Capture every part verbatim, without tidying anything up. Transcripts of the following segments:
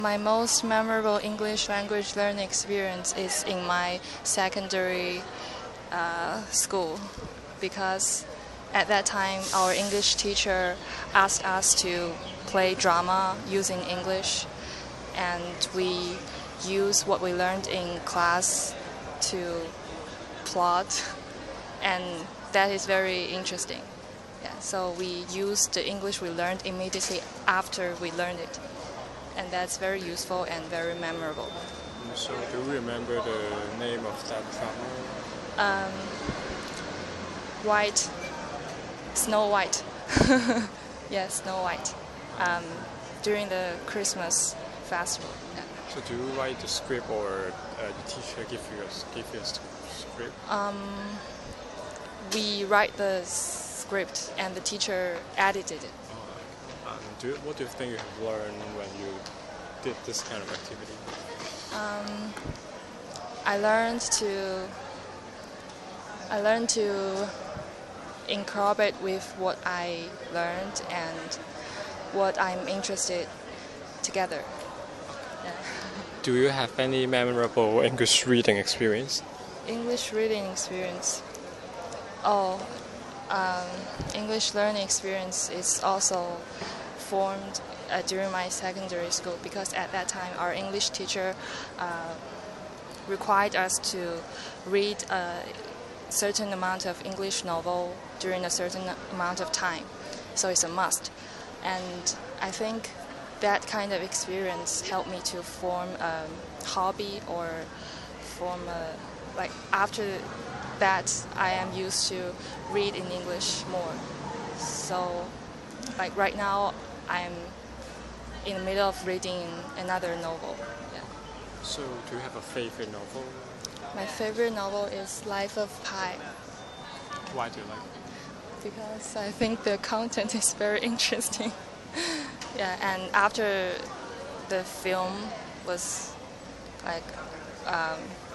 My most memorable English language learning experience is in my secondary uh, school, because at that time our English teacher asked us to play drama using English, and we use what we learned in class to plot, and that is very interesting. Yeah, so we use the English we learned immediately after we learned it. And that's very useful and very memorable. So, do you remember the name of that drama? Um, White, Snow White. Yeah, Snow White. Um, during the Christmas festival. Yeah. So, do you write the script, or uh, the teacher give you a, give you a script? Um, we write the script, and the teacher edited it. Um, do you, what do you think you have learned when you did this kind of activity? Um, I learned to I learned to incorporate with what I learned and what I'm interested together. Yeah. Do you have any memorable English reading experience? English reading experience. Oh, um, English learning experience is also formed uh, during my secondary school, because at that time our English teacher uh, required us to read a certain amount of English novel during a certain amount of time, so it's a must. And I think that kind of experience helped me to form a hobby, or form a, like after that I am used to read in English more. So like right now I'm in the middle of reading another novel. Yeah. So, do you have a favorite novel? My favorite novel is Life of Pi, Why do you like it? because I think the content is very interesting. Yeah, and after the film was like um,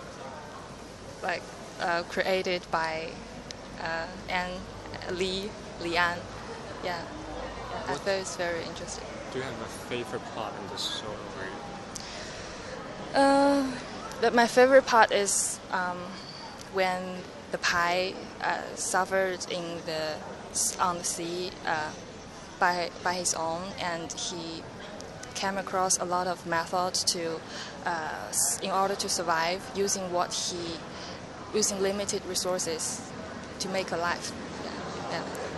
like uh, created by uh, Anne Lee Lian, yeah, I thought it's very interesting. Do you have a favorite part in this story? Uh, but my favorite part is um, when the Pi uh, suffered in the on the sea uh, by by his own, and he came across a lot of methods to uh, in order to survive, using what he using limited resources to make a life.